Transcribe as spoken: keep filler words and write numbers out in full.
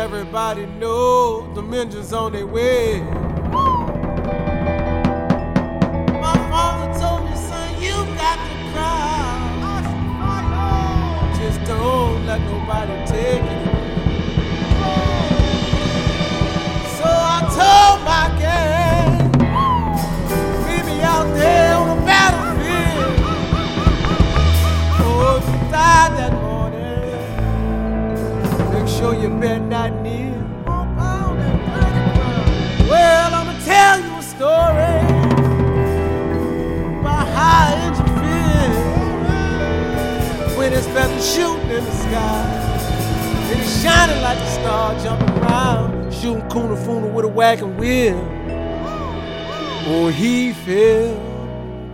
Everybody knows the Ninjas on their way. My father told me, son, you got to cry. Just don't let nobody take it. So I told my gang, meet me out there on the battlefield. Oh, if you died that morning, make sure you bed not near. Well, I'ma tell you a story about how it you feel when it's better shooting in the sky and it's shining like a star, jumping around, shooting Kuna Funa with a wagon wheel. Oh, he fell